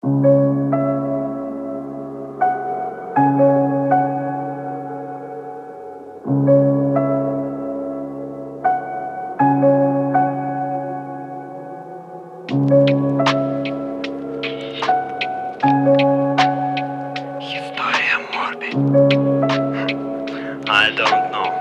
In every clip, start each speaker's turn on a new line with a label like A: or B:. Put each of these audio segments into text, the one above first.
A: История Морби. I don't know.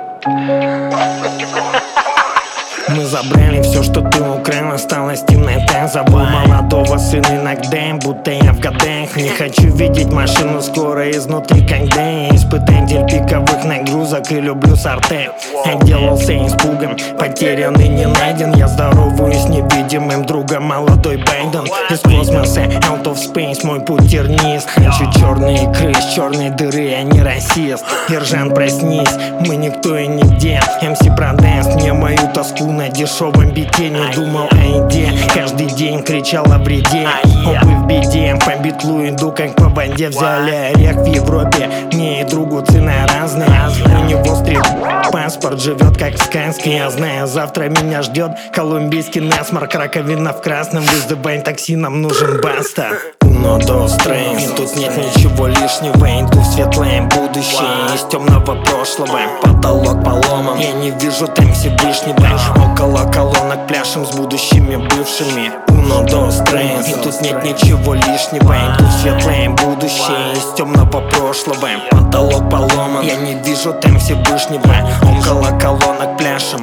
B: Мы забрали все, что ты украл, осталась темнота. Забыл молодого сына иногда, будто я в годах. Не хочу видеть машину скоро изнутри, когда я испытатель пиковых нагрузок и люблю сорте. Отделался испугом, потерян и не найден. Я здороваюсь с невидимым другом, молодой Байден. Из космоса, out of space, мой путь тернист. Хочу черные икры из черной дыры, а не расист. Ержан, проснись, мы никто и нигде. МС продаст мне мою тоску на дешевом бите. Не думал о еде, каждый день кричал о вреде. Опы в беде, по битлу иду как по воде. Взяли орех в Европе, мне и другу цена разная. У него стрит паспорт, живет как в сказке. Я знаю, завтра меня ждет колумбийский насморк. Раковина в красном, вызывай такси, нам нужен баста. Но до стресс, и тут нет ничего лишнего. Иду в светлое будущее из темного прошлого. Потолок поломан, я не вижу там Всевышнего. Около колонок пляшем с будущими бывшими. Но до стресс, и тут нет ничего лишнего. Иду в светлое будущее из темного прошлого. Потолок поломан, я не вижу там Всевышнего. Около колонок пляшем.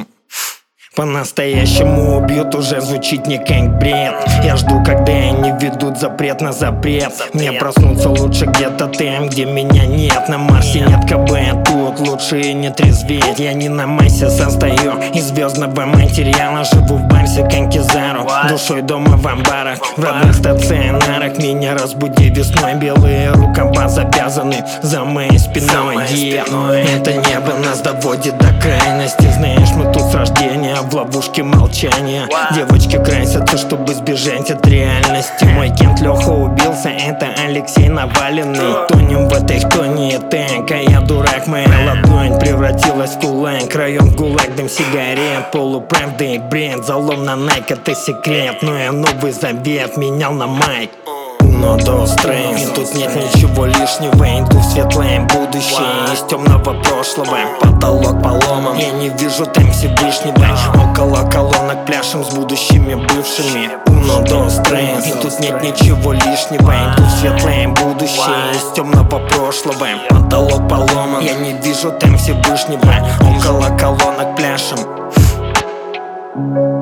B: По-настоящему убьют, уже звучит не как бред. Я жду, когда они ведут запрет на запрет. Мне проснуться лучше где-то там, где меня нет. На Марсе нет КБ, тут лучше и не трезветь. Я не на массе состою из звездного материала. Живу в Барсе, как Кизару, душой дома в амбарах. В родных стационарах меня разбуди весной. Белые рукава завязаны за моей спиной. Это небо нас доводит до крайности. Знаешь, мы тут с рождения в ловушке молчания. Девочки красятся, чтобы сбежать от реальности. Мой кент Леха убился, это Алексей Наваленный. Тонем в этой хтонии так, а я дурак. Моя ладонь превратилась в кулак. Район гулаг, дым сигарет, полуправда и бред. Залом на Nike, это секрет, но я Новый Завет менял на майк. Но до стресс, и тут нет ничего лишнего. Иду в светлое будущее из темного прошлого. Потолок поломан, я не вижу там Всевышнего. Около колонок пляшем с будущими бывшими. Но до стресс, и тут нет ничего лишнего. Иду в светлое будущее из темного прошлого. Потолок поломан, я не вижу там Всевышнего. Около колонок пляшем.